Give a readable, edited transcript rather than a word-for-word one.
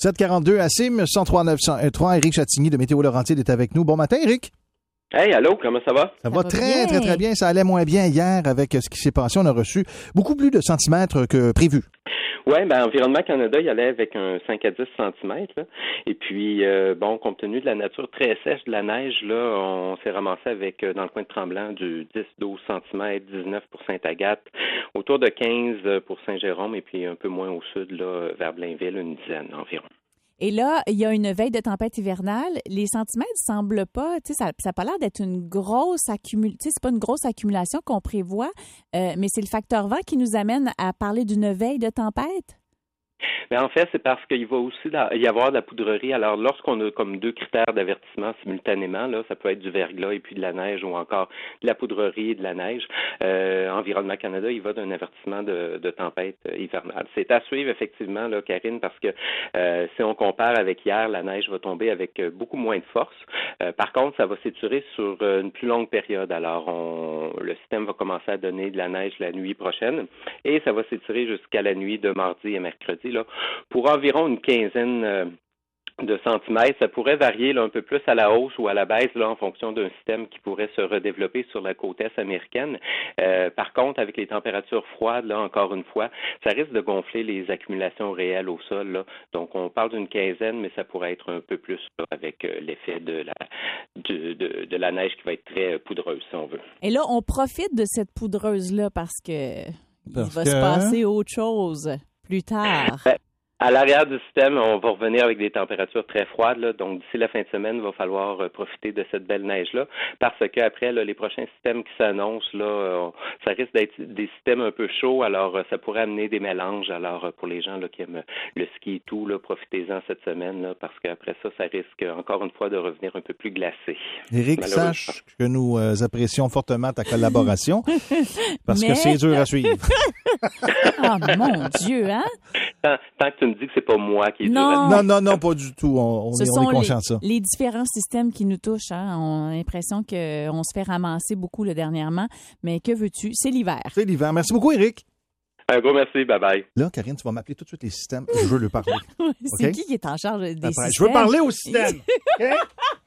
742 à CIM, 103-901. Éric Chatigny de Météo Laurentide est avec nous. Bon matin, Éric. Hey, allô, comment ça va? Ça va très, très, très bien. Ça allait moins bien hier avec ce qui s'est passé. On a reçu beaucoup plus de centimètres que prévu. Oui, Environnement Canada, il allait avec un 5 à 10 centimètres. Là. Et puis, compte tenu de la nature très sèche de la neige, là, on s'est ramassé avec, dans le coin de Tremblant, du 10-12 centimètres, 19 pour Sainte-Agathe, autour de 15 pour Saint-Jérôme, et puis un peu moins au sud, là, vers Blainville, une dizaine environ. Et là, il y a une veille de tempête hivernale. Les centimètres ne semblent pas, tu sais, ça n'a pas l'air d'être une grosse accumulation. Tu sais, c'est pas une grosse accumulation qu'on prévoit, mais c'est le facteur vent qui nous amène à parler d'une veille de tempête. Mais en fait, c'est parce qu'il va aussi y avoir de la poudrerie. Alors, lorsqu'on a comme deux critères d'avertissement simultanément, là, ça peut être du verglas et puis de la neige ou encore de la poudrerie et de la neige. Environnement Canada, il va d'un avertissement de tempête hivernale. C'est à suivre, effectivement, là, Karine, parce que si on compare avec hier, la neige va tomber avec beaucoup moins de force. Par contre, ça va s'étirer sur une plus longue période. Alors, le système va commencer à donner de la neige la nuit prochaine et ça va s'étirer jusqu'à la nuit de mardi et mercredi, là, pour environ une quinzaine de centimètres. Ça pourrait varier là, un peu plus à la hausse ou à la baisse là, en fonction d'un système qui pourrait se redévelopper sur la côte est américaine. Par contre, avec les températures froides, là, encore une fois, ça risque de gonfler les accumulations réelles au sol. Là. Donc, on parle d'une quinzaine, mais ça pourrait être un peu plus là, avec l'effet de la neige qui va être très poudreuse, si on veut. Et là, on profite de cette poudreuse-là parce que il va se passer autre chose plus tard. À l'arrière du système, on va revenir avec des températures très froides. Là, donc, d'ici la fin de semaine, il va falloir profiter de cette belle neige-là parce qu'après, les prochains systèmes qui s'annoncent, là, ça risque d'être des systèmes un peu chauds. Alors, ça pourrait amener des mélanges. Alors, pour les gens là, qui aiment le ski et tout, là, profitez-en cette semaine là, parce qu'après ça, ça risque encore une fois de revenir un peu plus glacé. Éric, sache que nous apprécions fortement ta collaboration parce que c'est dur à suivre. Oh mon Dieu, hein? Tant que tu me dis que c'est pas moi qui est dur. Non, pas du tout. On est conscient de ça. Les différents systèmes qui nous touchent, hein? On a l'impression qu'on se fait ramasser beaucoup dernièrement. Mais que veux-tu? C'est l'hiver. C'est l'hiver. Merci beaucoup, Éric. Un gros merci. Bye-bye. Là, Karine, tu vas m'appeler tout de suite les systèmes. Je veux lui parler. C'est qui est en charge des systèmes? Je veux parler au système. OK?